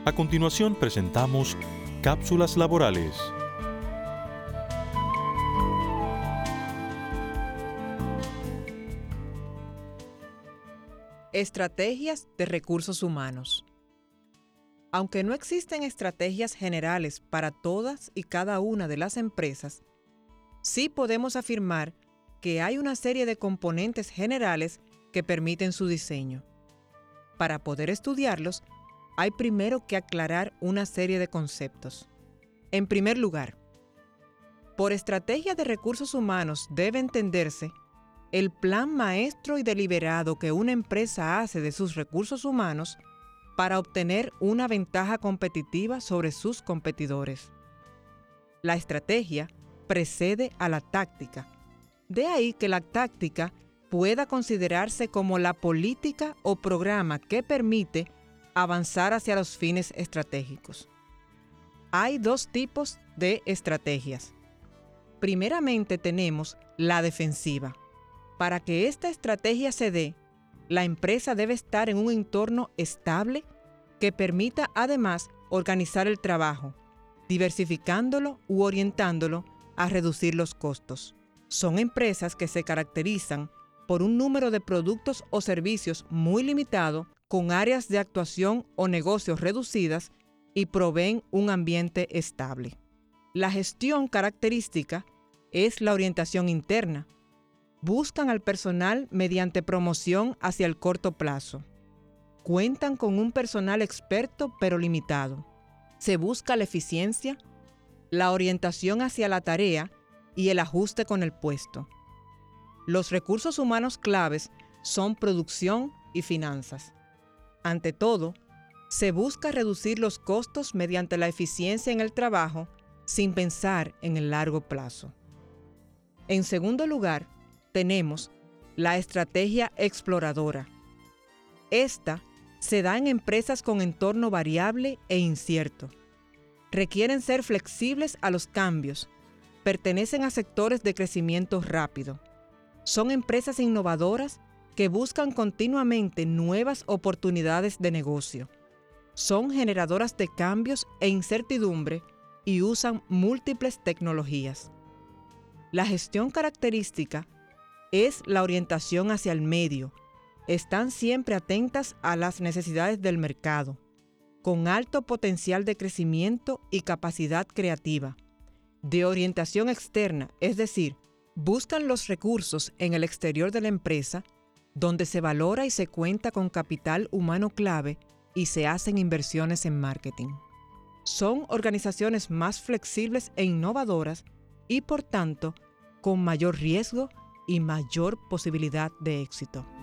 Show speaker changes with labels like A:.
A: A continuación presentamos Cápsulas Laborales.
B: Estrategias de recursos humanos. Aunque no existen estrategias generales para todas y cada una de las empresas, sí podemos afirmar que hay una serie de componentes generales que permiten su diseño. Para poder estudiarlos, hay primero que aclarar una serie de conceptos. En primer lugar, por estrategia de recursos humanos debe entenderse el plan maestro y deliberado que una empresa hace de sus recursos humanos para obtener una ventaja competitiva sobre sus competidores. La estrategia precede a la táctica. De ahí que la táctica pueda considerarse como la política o programa que permite avanzar hacia los fines estratégicos. Hay dos tipos de estrategias. Primeramente tenemos la defensiva. Para que esta estrategia se dé, la empresa debe estar en un entorno estable que permita además organizar el trabajo, diversificándolo u orientándolo a reducir los costos. Son empresas que se caracterizan por un número de productos o servicios muy limitado, con áreas de actuación o negocios reducidas y proveen un ambiente estable. La gestión característica es la orientación interna. Buscan al personal mediante promoción hacia el corto plazo. Cuentan con un personal experto pero limitado. Se busca la eficiencia, la orientación hacia la tarea y el ajuste con el puesto. Los recursos humanos claves son producción y finanzas. Ante todo, se busca reducir los costos mediante la eficiencia en el trabajo sin pensar en el largo plazo. En segundo lugar, tenemos la estrategia exploradora. Esta se da en empresas con entorno variable e incierto. Requieren ser flexibles a los cambios. Pertenecen a sectores de crecimiento rápido. Son empresas innovadoras que buscan continuamente nuevas oportunidades de negocio. Son generadoras de cambios e incertidumbre y usan múltiples tecnologías. La gestión característica es la orientación hacia el medio. Están siempre atentas a las necesidades del mercado, con alto potencial de crecimiento y capacidad creativa. De orientación externa, es decir, buscan los recursos en el exterior de la empresa, donde se valora y se cuenta con capital humano clave y se hacen inversiones en marketing. Son organizaciones más flexibles e innovadoras y, por tanto, con mayor riesgo y mayor posibilidad de éxito.